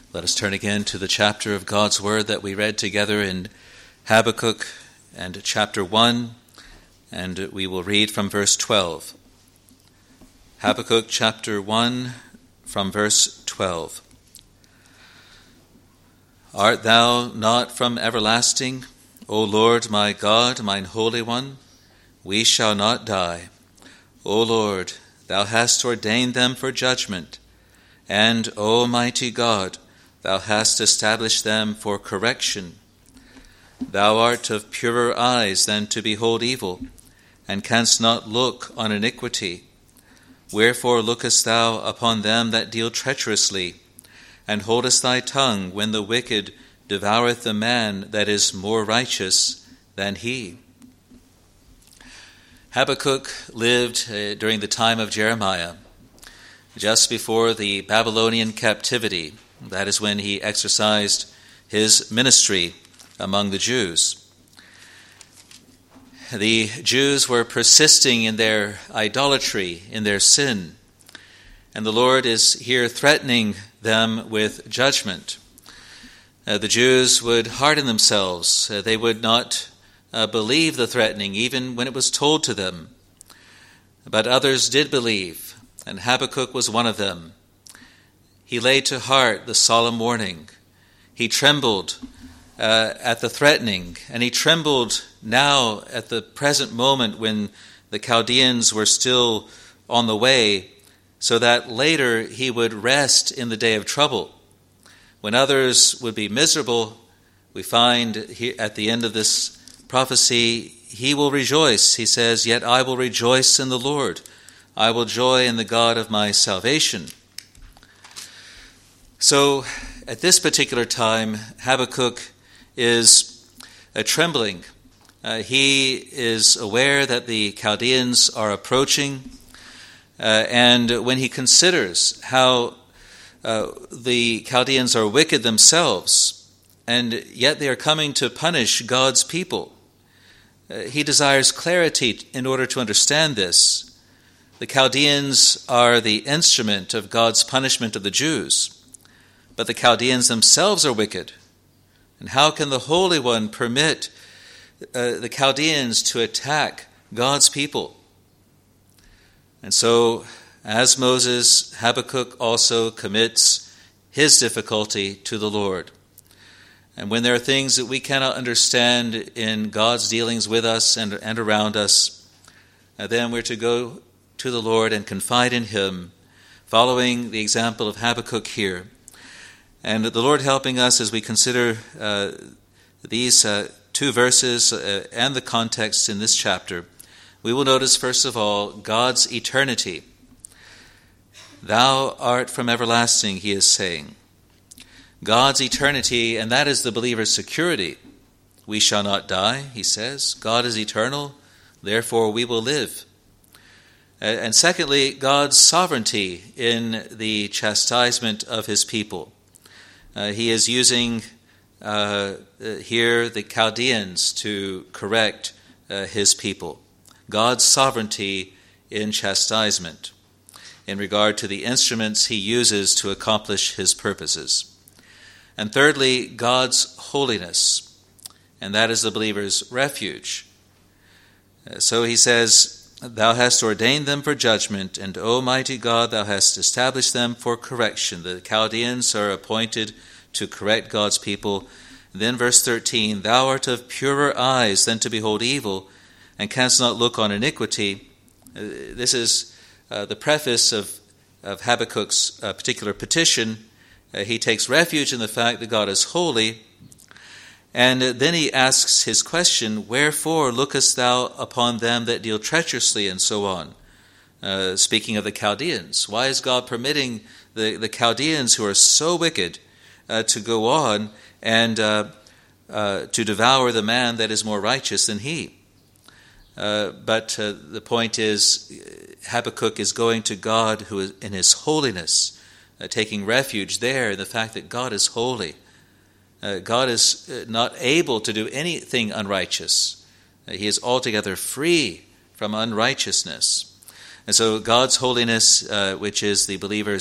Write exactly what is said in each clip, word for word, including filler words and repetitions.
Let us turn again to the chapter of God's Word that we read together in Habakkuk and chapter one, and we will read from verse twelve. Habakkuk chapter one from verse twelve. Art thou not from everlasting, O Lord my God, mine Holy One? We shall not die. O Lord, thou hast ordained them for judgment, and, O mighty God, thou hast established them for correction. Thou art of purer eyes than to behold evil, and canst not look on iniquity. Wherefore lookest thou upon them that deal treacherously, and holdest thy tongue when the wicked devoureth the man that is more righteous than he? Habakkuk lived uh, during the time of Jeremiah, just before the Babylonian captivity. That is when he exercised his ministry among the Jews. The Jews were persisting in their idolatry, in their sin, and the Lord is here threatening them with judgment. Uh, the Jews would harden themselves. Uh, they would not uh, believe the threatening, even when it was told to them. But others did believe, and Habakkuk was one of them. He laid to heart the solemn warning. He trembled uh, at the threatening, and he trembled now at the present moment when the Chaldeans were still on the way, so that later he would rest in the day of trouble. When others would be miserable, we find here at the end of this prophecy, he will rejoice. He says, "Yet I will rejoice in the Lord. I will joy in the God of my salvation." So at this particular time, Habakkuk is uh, trembling. Uh, he is aware that the Chaldeans are approaching, uh, and when he considers how uh, the Chaldeans are wicked themselves, and yet they are coming to punish God's people, uh, he desires clarity in order to understand this. The Chaldeans are the instrument of God's punishment of the Jews, but the Chaldeans themselves are wicked. And how can the Holy One permit uh, the Chaldeans to attack God's people? And so, as Moses, Habakkuk also commits his difficulty to the Lord. And when there are things that we cannot understand in God's dealings with us and, and around us, uh, then we're to go to the Lord and confide in Him, following the example of Habakkuk here. And the Lord helping us as we consider uh, these uh, two verses uh, and the context in this chapter, we will notice, first of all, God's eternity. Thou art from everlasting, he is saying. God's eternity, and that is the believer's security. We shall not die, he says. God is eternal, therefore we will live. And secondly, God's sovereignty in the chastisement of his people. Uh, he is using uh, here the Chaldeans to correct uh, his people. God's sovereignty in chastisement in regard to the instruments he uses to accomplish his purposes. And thirdly, God's holiness, and that is the believer's refuge. Uh, so he says, "Thou hast ordained them for judgment, and, O mighty God, thou hast established them for correction." The Chaldeans are appointed to correct God's people. And then verse thirteen, "Thou art of purer eyes than to behold evil, and canst not look on iniquity." Uh, this is uh, the preface of, of Habakkuk's uh, particular petition. Uh, he takes refuge in the fact that God is holy. And then he asks his question, "Wherefore lookest thou upon them that deal treacherously?" and so on. Uh, speaking of the Chaldeans, why is God permitting the, the Chaldeans who are so wicked uh, to go on and uh, uh, to devour the man that is more righteous than he? Uh, but uh, the point is, Habakkuk is going to God who is in his holiness, uh, taking refuge there in the fact that God is holy. Uh, God is uh, not able to do anything unrighteous. Uh, he is altogether free from unrighteousness. And so God's holiness, uh, which is the believer's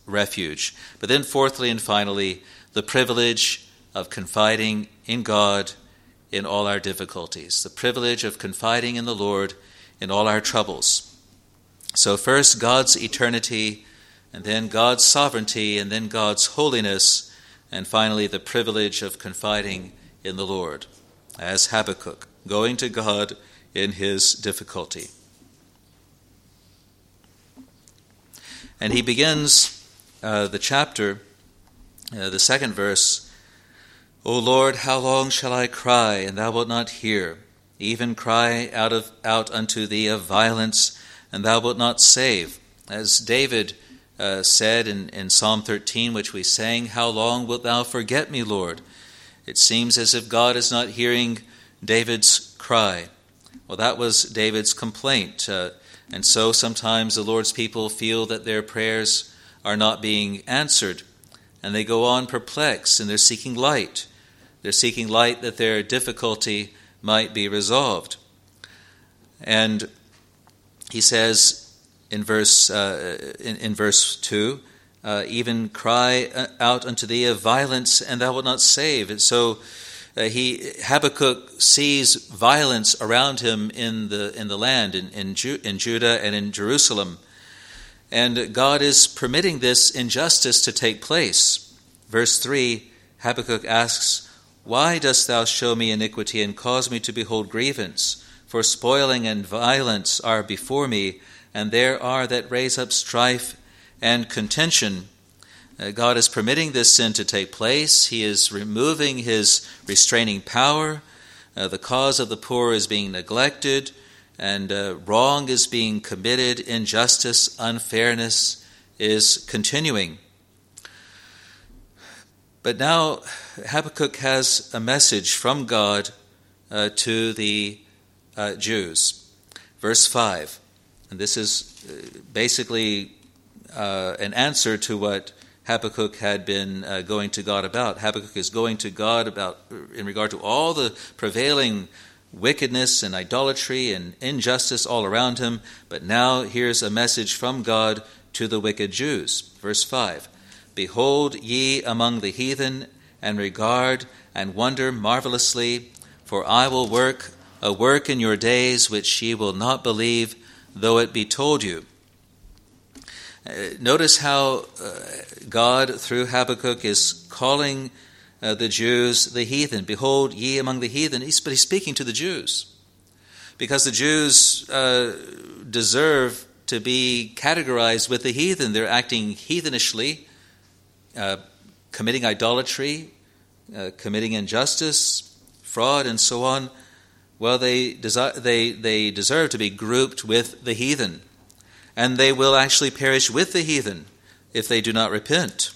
refuge. But then fourthly and finally, the privilege of confiding in God in all our difficulties, the privilege of confiding in the Lord in all our troubles. So first God's eternity, and then God's sovereignty, and then God's holiness, and finally the privilege of confiding in the Lord, as Habakkuk, going to God in his difficulty. And he begins uh, the chapter, uh, the second verse, O Lord, how long shall I cry, and thou wilt not hear? Even cry out of out unto thee of violence, and thou wilt not save. As David uh, said in, in Psalm thirteen, which we sang, how long wilt thou forget me, Lord? It seems as if God is not hearing David's cry. Well, that was David's complaint. Uh, and so sometimes the Lord's people feel that their prayers are not being answered, and they go on perplexed, and they're seeking light. They're seeking light that their difficulty might be resolved. And he says in verse uh, in, in verse two, uh, even cry out unto thee of violence, and thou wilt not save. And so uh, he Habakkuk sees violence around him in the in the land, in in, Ju- in Judah and in Jerusalem, and God is permitting this injustice to take place. Verse three, Habakkuk asks, why dost thou show me iniquity and cause me to behold grievance? For spoiling and violence are before me, and there are that raise up strife and contention. Uh, God is permitting this sin to take place. He is removing his restraining power. Uh, the cause of the poor is being neglected, and uh, wrong is being committed. Injustice, unfairness is continuing. But now Habakkuk has a message from God uh, to the uh, Jews. Verse five, and this is basically uh, an answer to what Habakkuk had been uh, going to God about. Habakkuk is going to God about in regard to all the prevailing wickedness and idolatry and injustice all around him, but now here's a message from God to the wicked Jews. Verse five, behold ye among the heathen, and regard and wonder marvelously, for I will work a work in your days which ye will not believe, though it be told you. Uh, notice how uh, God, through Habakkuk, is calling uh, the Jews the heathen. Behold ye among the heathen. He's, but he's speaking to the Jews, because the Jews uh, deserve to be categorized with the heathen. They're acting heathenishly, Uh, committing idolatry, uh, committing injustice, fraud, and so on. Well, they, desi- they, they deserve to be grouped with the heathen, and they will actually perish with the heathen if they do not repent.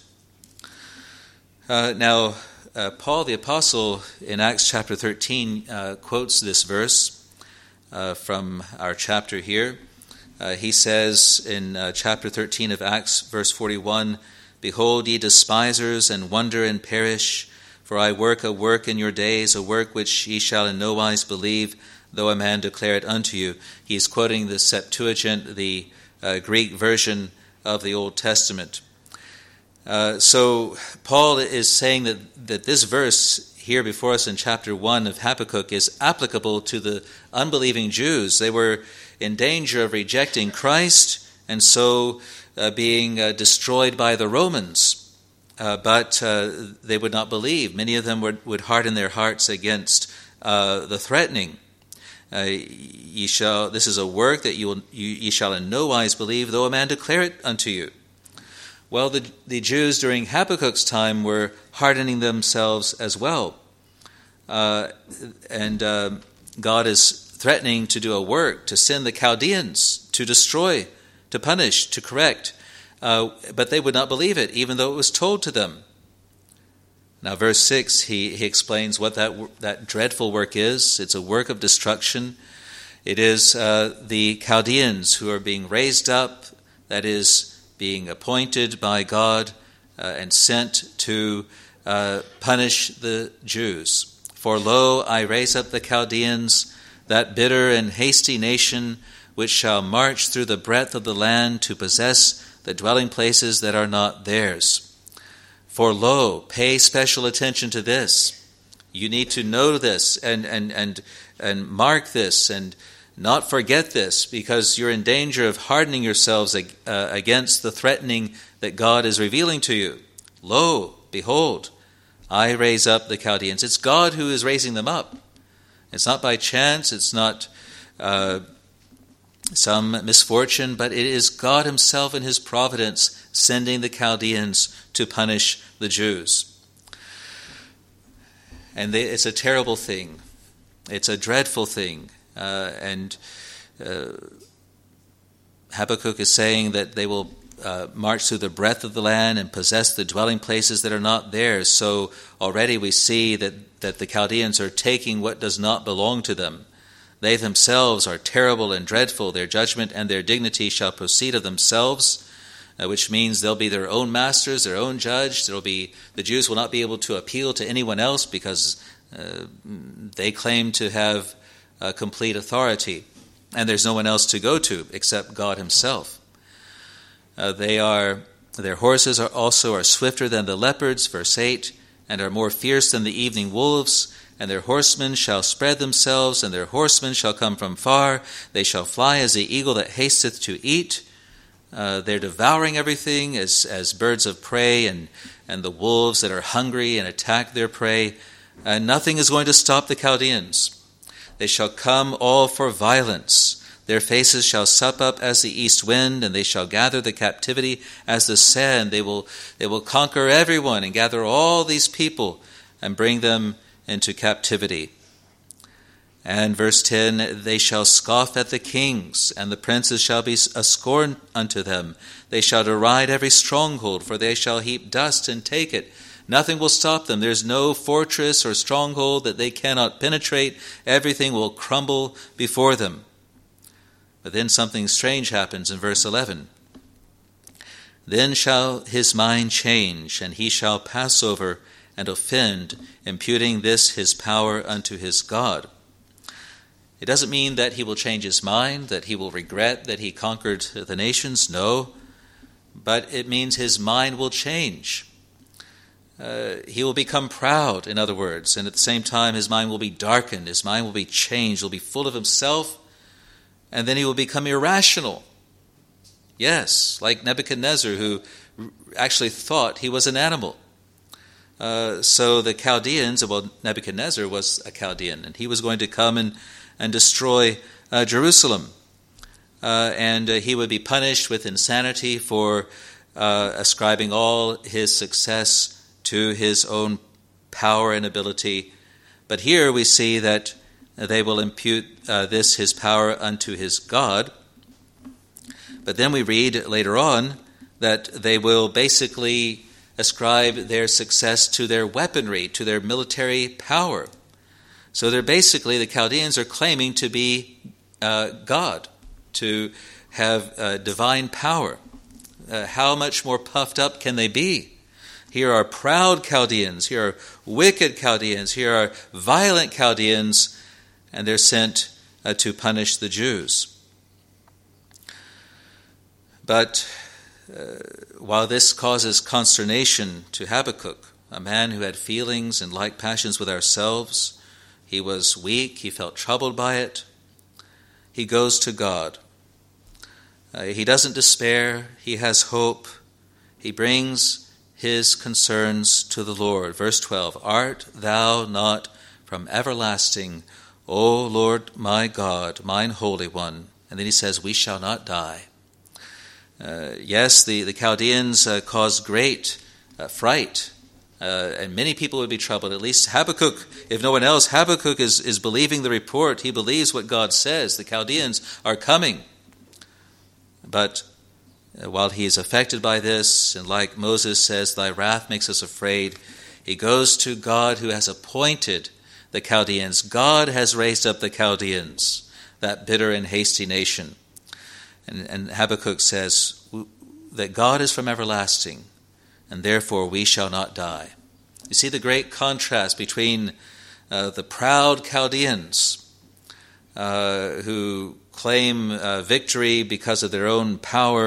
Uh, now, uh, Paul the Apostle in Acts chapter thirteen uh, quotes this verse uh, from our chapter here. Uh, he says in uh, chapter thirteen of Acts, verse forty-one, behold, ye despisers, and wonder and perish, for I work a work in your days, a work which ye shall in no wise believe, though a man declare it unto you. He's quoting the Septuagint, the uh, Greek version of the Old Testament. Uh, so Paul is saying that, that this verse here before us in chapter one of Habakkuk is applicable to the unbelieving Jews. They were in danger of rejecting Christ, and so Uh, being uh, destroyed by the Romans, uh, but uh, they would not believe. Many of them would, would harden their hearts against uh, the threatening. Uh, ye shall. This is a work that you will. You, ye shall in no wise believe, though a man declare it unto you. Well, the the Jews during Habakkuk's time were hardening themselves as well, uh, and uh, God is threatening to do a work, to send the Chaldeans to destroy, to punish, to correct, uh, but they would not believe it, even though it was told to them. Now, verse six, he, he explains what that that dreadful work is. It's a work of destruction. It is uh, the Chaldeans who are being raised up, that is, being appointed by God uh, and sent to uh, punish the Jews. For lo, I raise up the Chaldeans, that bitter and hasty nation, which shall march through the breadth of the land to possess the dwelling places that are not theirs. For lo, pay special attention to this. You need to know this and, and, and, and mark this and not forget this, because you're in danger of hardening yourselves uh, against the threatening that God is revealing to you. Lo, behold, I raise up the Chaldeans. It's God who is raising them up. It's not by chance, it's not uh, some misfortune, but it is God himself in his providence sending the Chaldeans to punish the Jews. And they, it's a terrible thing. It's a dreadful thing. Uh, and uh, Habakkuk is saying that they will uh, march through the breadth of the land and possess the dwelling places that are not theirs. So already we see that, that the Chaldeans are taking what does not belong to them. They themselves are terrible and dreadful. Their judgment and their dignity shall proceed of themselves, uh, which means they'll be their own masters, their own judge. There'll be the Jews will not be able to appeal to anyone else because uh, they claim to have Uh, complete authority, and there's no one else to go to except God himself. Uh, they are their horses are also are swifter than the leopards, verse eight, and are more fierce than the evening wolves, and their horsemen shall spread themselves, and their horsemen shall come from far. They shall fly as the eagle that hasteth to eat. Uh, they're devouring everything as as birds of prey, and and the wolves that are hungry and attack their prey. And nothing is going to stop the Chaldeans. They shall come all for violence. Their faces shall sup up as the east wind, and they shall gather the captivity as the sand. They will, they will conquer everyone and gather all these people and bring them into captivity. And verse ten, they shall scoff at the kings, and the princes shall be a scorn unto them. They shall deride every stronghold, for they shall heap dust and take it. Nothing will stop them. There's no fortress or stronghold that they cannot penetrate. Everything will crumble before them. But then something strange happens in verse eleven. Then shall his mind change, and he shall pass over and offend, imputing this his power unto his God. It doesn't mean that he will change his mind, that he will regret that he conquered the nations. No, but it means his mind will change. Uh, he will become proud, in other words, and at the same time his mind will be darkened, his mind will be changed, he'll be full of himself, and then he will become irrational. Yes, like Nebuchadnezzar, who actually thought he was an animal. Uh, so the Chaldeans, well, Nebuchadnezzar was a Chaldean, and he was going to come and, and destroy uh, Jerusalem. Uh, and uh, he would be punished with insanity for uh, ascribing all his success to his own power and ability. But here we see that they will impute uh, this, his power, unto his God. But then we read later on that they will basically ascribe their success to their weaponry, to their military power. So they're basically, the Chaldeans are claiming to be uh, God, to have uh, divine power. Uh, how much more puffed up can they be? Here are proud Chaldeans, here are wicked Chaldeans, here are violent Chaldeans, and they're sent uh, to punish the Jews. But uh, while this causes consternation to Habakkuk, a man who had feelings and like passions with ourselves, he was weak, he felt troubled by it, he goes to God. Uh, he doesn't despair, he has hope, he brings his concerns to the Lord. Verse twelve, art thou not from everlasting, O Lord my God, mine Holy One? And then he says, we shall not die. Uh, yes, the, the Chaldeans uh, caused great uh, fright, uh, and many people would be troubled. At least Habakkuk, if no one else, Habakkuk is, is believing the report. He believes what God says. The Chaldeans are coming. But while he is affected by this, and like Moses says, thy wrath makes us afraid, he goes to God who has appointed the Chaldeans. God has raised up the Chaldeans, that bitter and hasty nation. And, and Habakkuk says that God is from everlasting, and therefore we shall not die. You see the great contrast between uh, the proud Chaldeans uh, who claim uh, victory because of their own power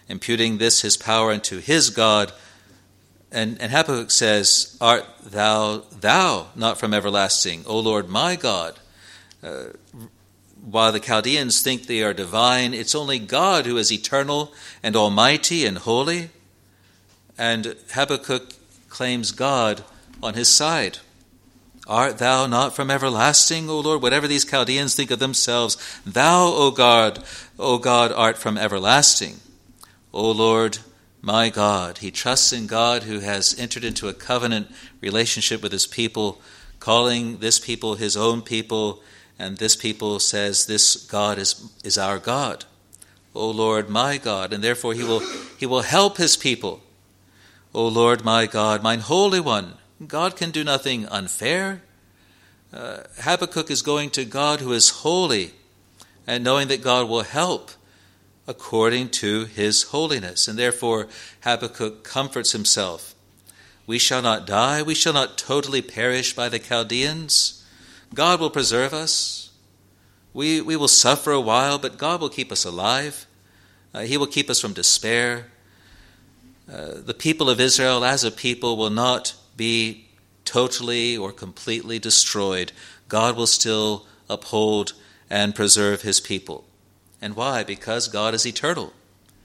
imputing this his power unto his God. And, and Habakkuk says, art thou, thou not from everlasting, O Lord my God? Uh, while the Chaldeans think they are divine, it's only God who is eternal and almighty and holy. And Habakkuk claims God on his side. Art thou not from everlasting, O Lord? Whatever these Chaldeans think of themselves, thou, O God, O God, art from everlasting. O Lord, my God. He trusts in God who has entered into a covenant relationship with his people, calling this people his own people, and this people says this God is, is our God. O Lord, my God. And therefore he will, he will help his people. O Lord, my God, mine Holy One. God can do nothing unfair. Uh, Habakkuk is going to God who is holy, and knowing that God will help according to his holiness. And therefore Habakkuk comforts himself. We shall not die, we shall not totally perish by the Chaldeans. God will preserve us. We, we will suffer a while, but God will keep us alive. Uh, he will keep us from despair. Uh, the people of Israel as a people will not be totally or completely destroyed. God will still uphold and preserve his people. And why? Because God is eternal.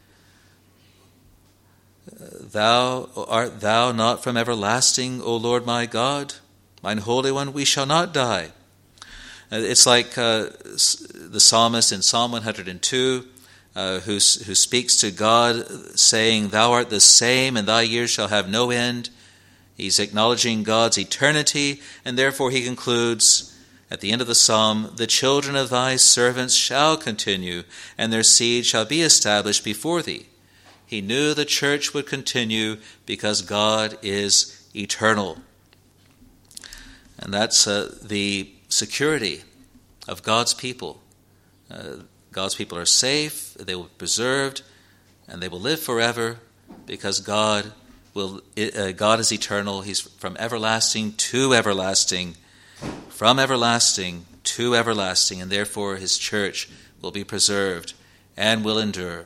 Thou art thou not from everlasting, O Lord my God? Mine Holy One, we shall not die. It's like uh, the psalmist in Psalm one hundred two, uh, who, who speaks to God, saying, Thou art the same, and thy years shall have no end. He's acknowledging God's eternity, and therefore he concludes, at the end of the psalm, the children of thy servants shall continue, and their seed shall be established before thee. He knew the church would continue because God is eternal. And that's uh, the security of God's people. Uh, God's people are safe, they will be preserved, and they will live forever because God will. Uh, God is eternal. He's from everlasting to everlasting. From everlasting to everlasting, and therefore his church will be preserved and will endure.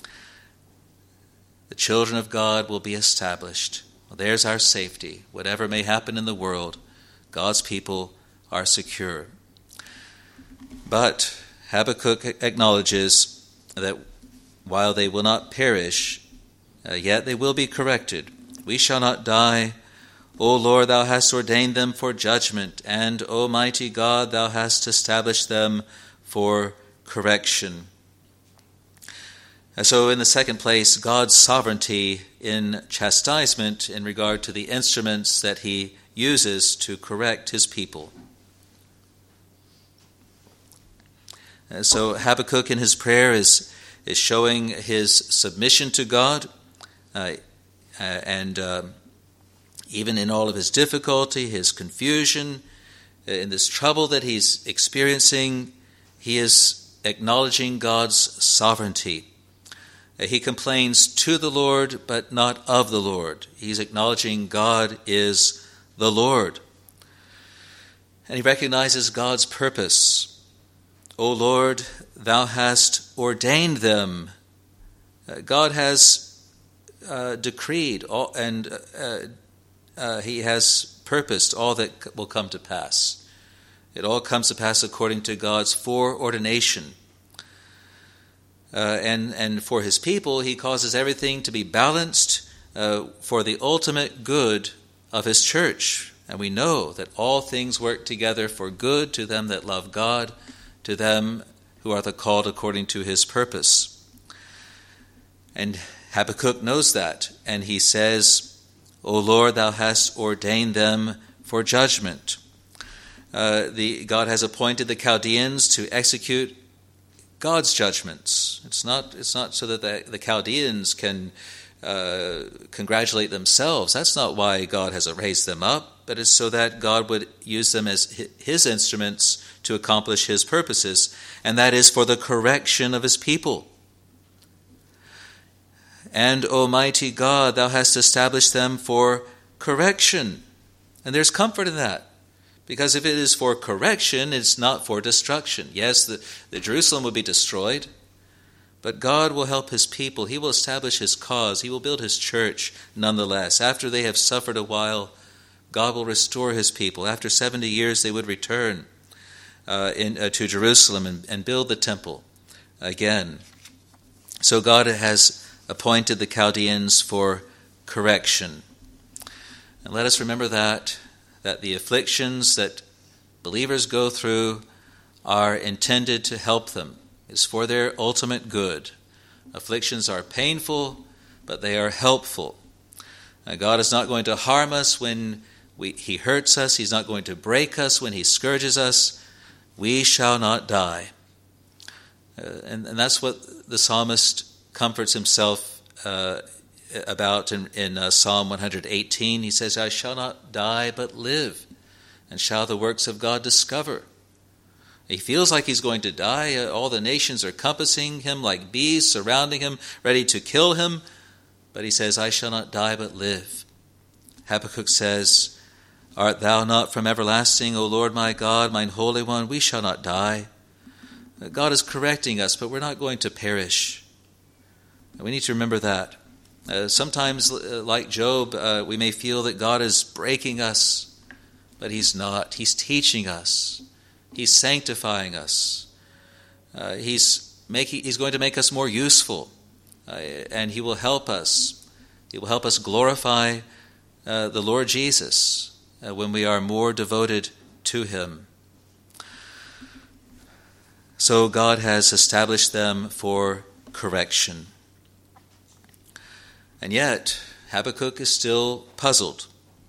The children of God will be established. Well, there's our safety. Whatever may happen in the world, God's people are secure. But Habakkuk acknowledges that while they will not perish, uh, yet they will be corrected. We shall not die. O Lord, thou hast ordained them for judgment, and, O mighty God, thou hast established them for correction. And so in the second place, God's sovereignty in chastisement in regard to the instruments that he uses to correct his people. And so Habakkuk in his prayer is, is showing his submission to God, uh, uh, and uh, even in all of his difficulty, his confusion, in this trouble that he's experiencing, he is acknowledging God's sovereignty. He complains to the Lord, but not of the Lord. He's acknowledging God is the Lord. And he recognizes God's purpose. O Lord, thou hast ordained them. God has uh, decreed all, and uh, Uh, he has purposed all that will come to pass. It all comes to pass according to God's foreordination. Uh, and, and for his people, he causes everything to be balanced uh, for the ultimate good of his church. And we know that all things work together for good to them that love God, to them who are the called according to his purpose. And Habakkuk knows that, and he says, O Lord, thou hast ordained them for judgment. Uh, the, God has appointed the Chaldeans to execute God's judgments. It's not, it's not so that the, the Chaldeans can uh, congratulate themselves. That's not why God has raised them up, but it's so that God would use them as his instruments to accomplish his purposes, and that is for the correction of his people. And, O mighty God, thou hast established them for correction. And there's comfort in that. Because if it is for correction, it's not for destruction. Yes, the, the Jerusalem will be destroyed, But God will help his people. He will establish his cause. He will build his church nonetheless. After they have suffered a while, God will restore his people. After seventy years, they would return uh, in, uh, to Jerusalem and, and build the temple again. So God has appointed the Chaldeans for correction. And let us remember that, that the afflictions that believers go through are intended to help them. It's for their ultimate good. Afflictions are painful, but they are helpful. Uh, God is not going to harm us when we, he hurts us. He's not going to break us when he scourges us. We shall not die. Uh, and, and that's what the psalmist comforts himself uh, about in, in uh, Psalm one eighteen. He says, I shall not die but live, and shall the works of God discover. He feels like he's going to die. Uh, all the nations are compassing him like bees, surrounding him, ready to kill him. But he says, I shall not die but live. Habakkuk says, Art thou not from everlasting, O Lord my God, mine Holy One? We shall not die. Uh, God is correcting us, but we're not going to perish. And we need to remember that. Uh, sometimes, uh, like Job, uh, we may feel that God is breaking us, but he's not. He's teaching us. He's sanctifying us. Uh, he's making. He's going to make us more useful, uh, and he will help us. He will help us glorify uh, the Lord Jesus uh, when we are more devoted to him. So God has established them for correction. And yet, Habakkuk is still puzzled.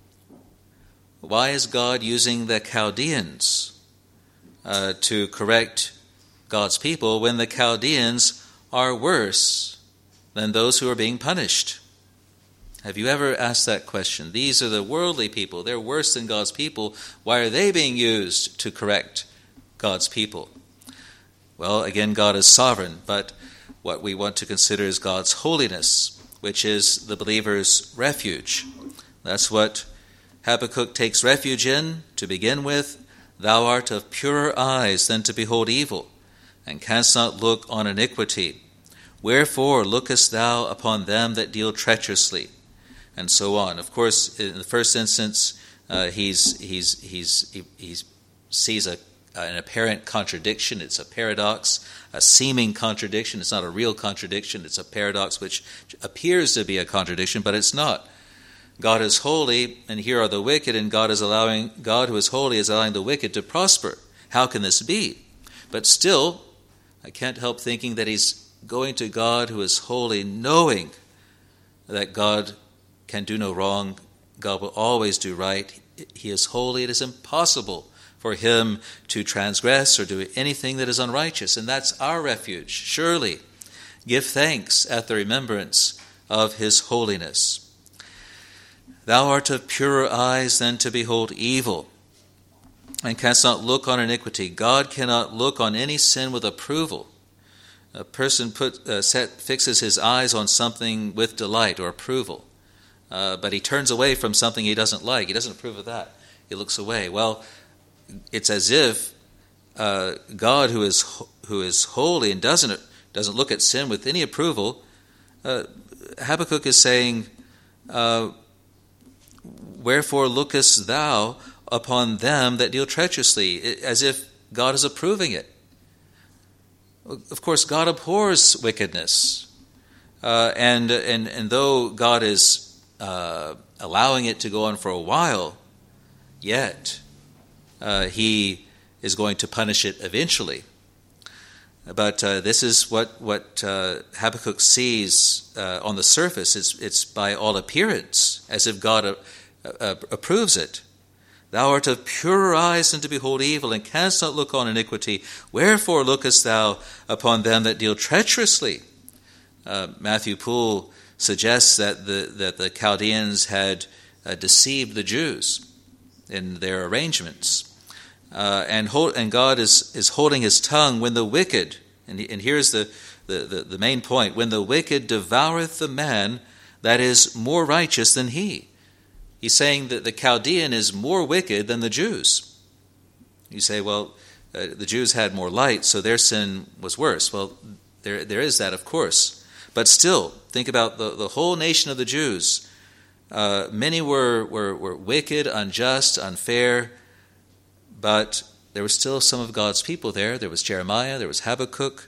Why is God using the Chaldeans Uh, to correct God's people when the Chaldeans are worse than those who are being punished? Have you ever asked that question? These are the worldly people. They're worse than God's people. Why are they being used to correct God's people? Well, again, God is sovereign, but what we want to consider is God's holiness, which is the believer's refuge. That's what Habakkuk takes refuge in to begin with. Thou art of purer eyes than to behold evil, and canst not look on iniquity. Wherefore lookest thou upon them that deal treacherously? And so on. Of course, in the first instance, uh, he's he's he's he, he sees a an apparent contradiction. It's a paradox, a seeming contradiction. It's not a real contradiction. It's a paradox which appears to be a contradiction, but it's not. God is holy, and here are the wicked, and God is allowing God who is holy is allowing the wicked to prosper. How can this be? But still, I can't help thinking that he's going to God who is holy, knowing that God can do no wrong. God will always do right. He is holy. It is impossible for him to transgress or do anything that is unrighteous, and that's our refuge. Surely, give thanks at the remembrance of his holiness. Thou art of purer eyes than to behold evil, and canst not look on iniquity. God cannot look on any sin with approval. A person put, uh, set, fixes his eyes on something with delight or approval, uh, but he turns away from something he doesn't like. He doesn't approve of that. He looks away. Well, it's as if uh, God, who is who is holy and doesn't doesn't look at sin with any approval, uh, Habakkuk is saying, uh, wherefore lookest thou upon them that deal treacherously, as if God is approving it. Of course, God abhors wickedness, uh, and and and though God is uh, allowing it to go on for a while, yet uh, He is going to punish it eventually. But uh, this is what what uh, Habakkuk sees uh, on the surface. It's it's by all appearance as if God uh, uh, approves it. Thou art of purer eyes than to behold evil, and canst not look on iniquity. Wherefore lookest thou upon them that deal treacherously? Uh, Matthew Poole suggests that the that the Chaldeans had uh, deceived the Jews in their arrangements, uh, and hold, and God is is holding His tongue when the wicked, and, and here's the, the, the, the main point: when the wicked devoureth the man that is more righteous than he. He's saying that the Chaldean is more wicked than the Jews. You say, well, uh, the Jews had more light, so their sin was worse. Well, There, there is that, of course. But still, think about the, the whole nation of the Jews. Uh, many were, were, were wicked, unjust, unfair, but there were still some of God's people there. There was Jeremiah, there was Habakkuk,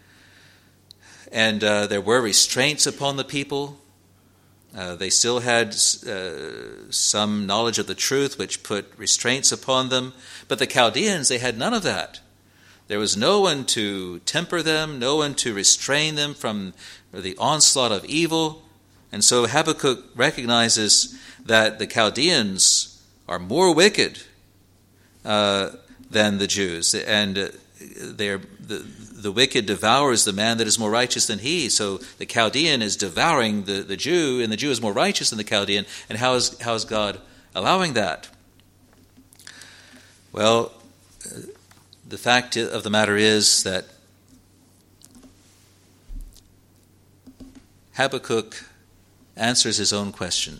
and uh, there were restraints upon the people. Uh, they still had uh, some knowledge of the truth, which put restraints upon them. But the Chaldeans, they had none of that. There was no one to temper them, no one to restrain them from the onslaught of evil. And so Habakkuk recognizes that the Chaldeans are more wicked uh, than the Jews. And uh, they're, the, the wicked devours the man that is more righteous than he. So the Chaldean is devouring the, the Jew, and the Jew is more righteous than the Chaldean. And how is, how is God allowing that? Well, the fact of the matter is that Habakkuk answers his own question.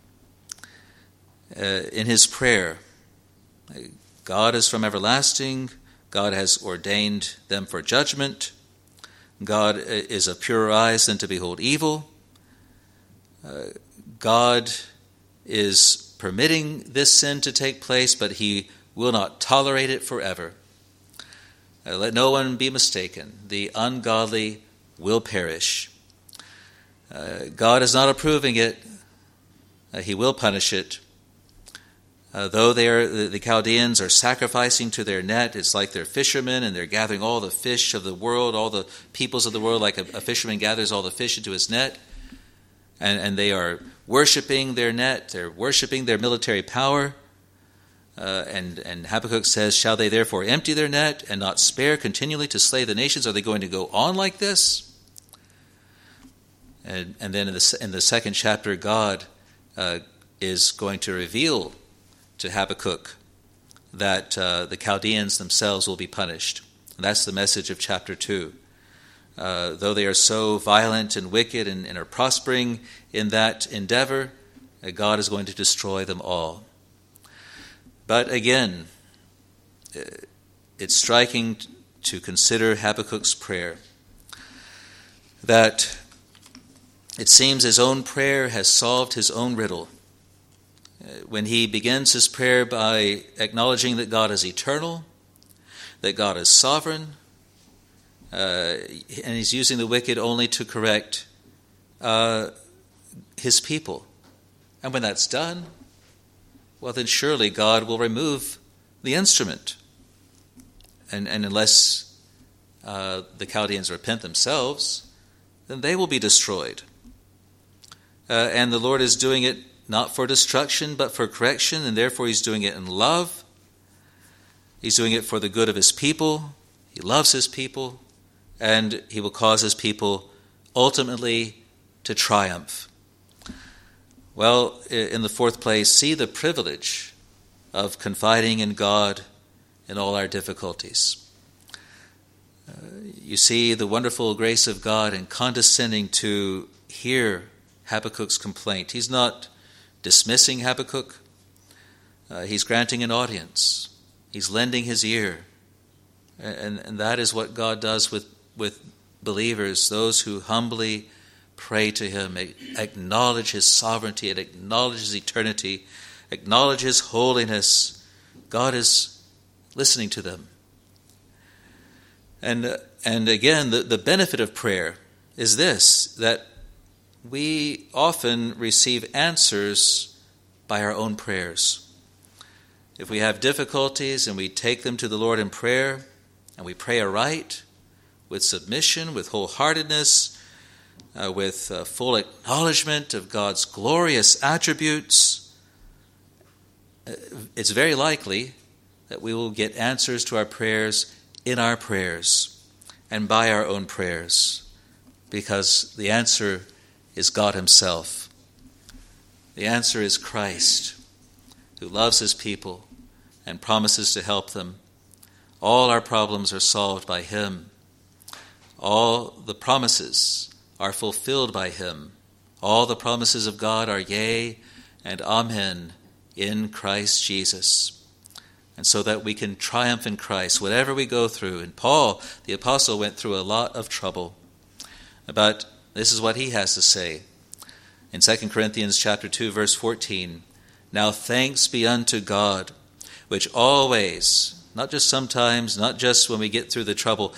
Uh, in his prayer, God is from everlasting. God has ordained them for judgment. God is of purer eyes than to behold evil. Uh, God is permitting this sin to take place, but he will not tolerate it forever. Uh, let no one be mistaken. The ungodly will perish. Uh, God is not approving it. Uh, he will punish it. Uh, though they are, the, the Chaldeans are sacrificing to their net, it's like they're fishermen and they're gathering all the fish of the world, all the peoples of the world, like a, a fisherman gathers all the fish into his net. And, and they are worshiping their net. They're worshiping their military power. Uh, and, and Habakkuk says, shall they therefore empty their net and not spare continually to slay the nations? Are they going to go on like this? And, and then in the, in the second chapter, God uh, is going to reveal to Habakkuk that uh, the Chaldeans themselves will be punished. And that's the message of chapter two. Uh, though they are so violent and wicked and, and are prospering in that endeavor, uh, God is going to destroy them all. But again, it's striking to consider Habakkuk's prayer, that it seems his own prayer has solved his own riddle. When he begins his prayer by acknowledging that God is eternal, that God is sovereign, uh, and he's using the wicked only to correct uh, his people. And when that's done, well, then surely God will remove the instrument. And, and unless uh, the Chaldeans repent themselves, then they will be destroyed. Uh, and the Lord is doing it not for destruction, but for correction, and therefore he's doing it in love. He's doing it for the good of his people. He loves his people, and he will cause his people ultimately to triumph. Well, in the fourth place, see the privilege of confiding in God in all our difficulties. Uh, you see the wonderful grace of God in condescending to hear Habakkuk's complaint. He's not dismissing Habakkuk. Uh, he's granting an audience. He's lending his ear. And, and that is what God does with, with believers, those who humbly pray to him, acknowledge his sovereignty, and acknowledge his eternity, acknowledge his holiness. God is listening to them. And, and again, the, the benefit of prayer is this, that we often receive answers by our own prayers. If we have difficulties and we take them to the Lord in prayer, and we pray aright, with submission, with wholeheartedness, uh, with uh, full acknowledgement of God's glorious attributes, uh, it's very likely that we will get answers to our prayers in our prayers and by our own prayers, because the answer is God himself. The answer is Christ, who loves his people and promises to help them. All our problems are solved by him. All the promises are fulfilled by him. All the promises of God are yea and amen in Christ Jesus. and so that we can triumph in Christ, whatever we go through. And Paul, the apostle, went through a lot of trouble. But this is what he has to say. In Second Corinthians chapter two, verse fourteen, "Now thanks be unto God, which always," not just sometimes, not just when we get through the trouble,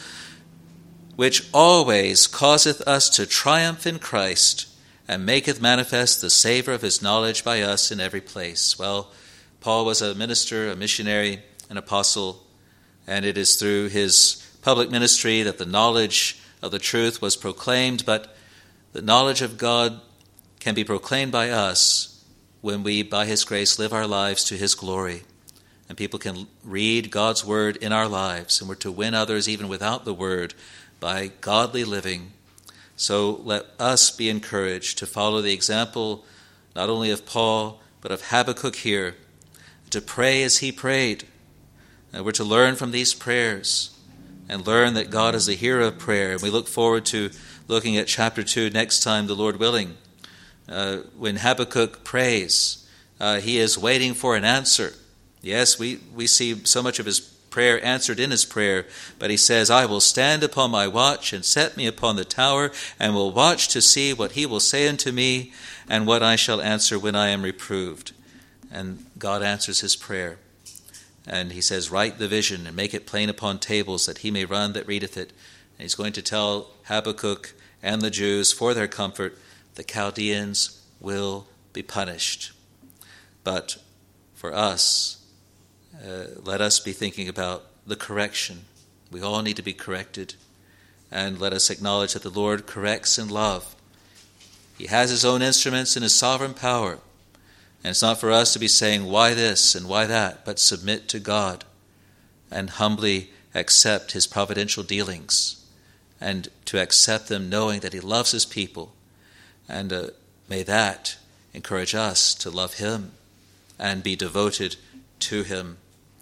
"which always causeth us to triumph in Christ, and maketh manifest the savour of his knowledge by us in every place." Well, Paul was a minister, a missionary, an apostle, and it is through his public ministry that the knowledge of the truth was proclaimed, but the knowledge of God can be proclaimed by us when we, by his grace, live our lives to his glory. And people can read God's word in our lives, and we're to win others even without the word by godly living. So let us be encouraged to follow the example not only of Paul, but of Habakkuk here, to pray as he prayed. And we're to learn from these prayers and learn that God is a hearer of prayer. And we look forward to looking at chapter two next time, the Lord willing. Uh, when Habakkuk prays, uh, he is waiting for an answer. Yes, we, we see so much of his prayer answered in his prayer, but he says, "I will stand upon my watch and set me upon the tower, and will watch to see what he will say unto me, and what I shall answer when I am reproved." And God answers his prayer. And he says, "Write the vision and make it plain upon tables, that he may run that readeth it." And he's going to tell Habakkuk and the Jews, for their comfort, the Chaldeans will be punished. But for us, uh, let us be thinking about the correction. We all need to be corrected. And let us acknowledge that the Lord corrects in love. He has his own instruments in his sovereign power. And it's not for us to be saying, why this and why that, but submit to God and humbly accept his providential dealings, and to accept them knowing that he loves his people. And uh, may that encourage us to love him and be devoted to him.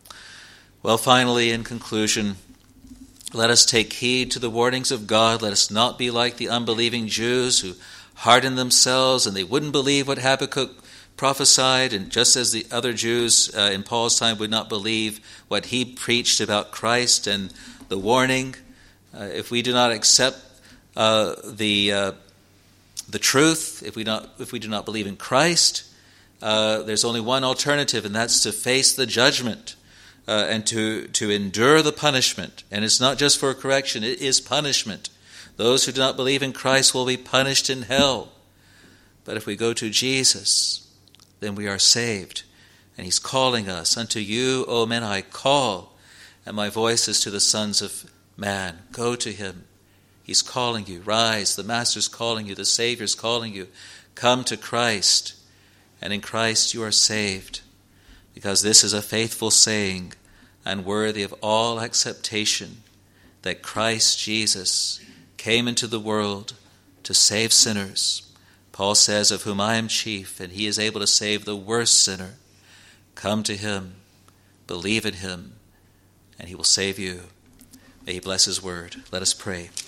Well, finally, in conclusion, let us take heed to the warnings of God. Let us not be like the unbelieving Jews who hardened themselves and they wouldn't believe what Habakkuk prophesied, and just as the other Jews uh, in Paul's time would not believe what he preached about Christ and the warning. Uh, if we do not accept uh, the uh, the truth, if we not if we do not believe in Christ, uh, there's only one alternative, and that's to face the judgment uh, and to to endure the punishment. And it's not just for correction; it is punishment. Those who do not believe in Christ will be punished in hell. But if we go to Jesus, then we are saved. And he's calling us, "Unto you, O men, I call, and my voice is to the sons of man." Go to him. He's calling you. Rise. The Master's calling you. The Savior's calling you. Come to Christ. And in Christ you are saved. Because this is a faithful saying and worthy of all acceptation, that Christ Jesus came into the world to save sinners. Paul says, "Of whom I am chief," and he is able to save the worst sinner. Come to him, believe in him, and he will save you. May he bless his word. Let us pray.